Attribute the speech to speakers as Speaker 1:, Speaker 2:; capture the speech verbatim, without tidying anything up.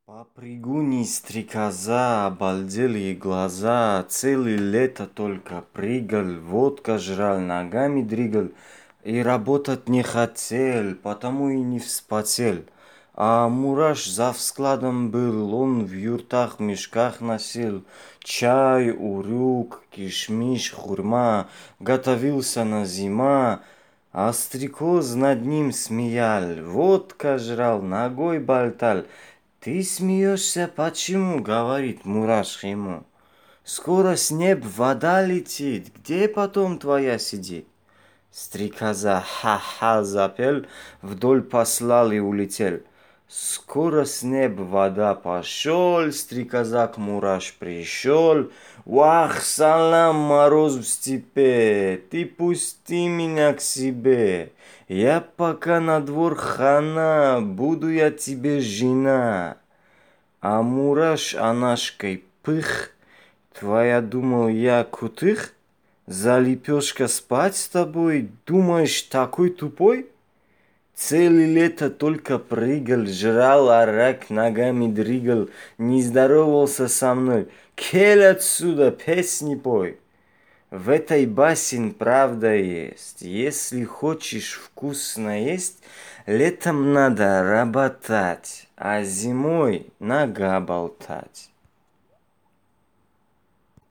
Speaker 1: Попрыгуни стрекоза, обалделые глаза, целое лето только прыгал, водка жрал, ногами дрыгал, и работать не хотел, потому и не вспотел. А мураш за складом был, он в юртах, мешках носил, чай, урюк, кишмиш, хурма, готовился на зима, а стрекоз над ним смеял, водка жрал, ногой болтал. «Ты смеешься, почему?» — говорит мураш ему. «Скоро с неб вода летит, где потом твоя сидит?» Стрекоза ха-ха запел, вдоль послал и улетел. Скоро с неб вода пошел, стрекоза к мураш пришел. Вах, салам, мороз в степи, ты пусти меня к себе. Я пока на двор хана, буду я тебе жена. А мураш анашкой пых, твоя думал я кутых? За лепешка спать с тобой, думаешь, такой тупой? Целое лето только прыгал, жрал арак, ногами дрыгал, не здоровался со мной. Кель отсюда, песни пой. В этой басен правда есть. Если хочешь вкусно есть, летом надо работать, а зимой нога болтать.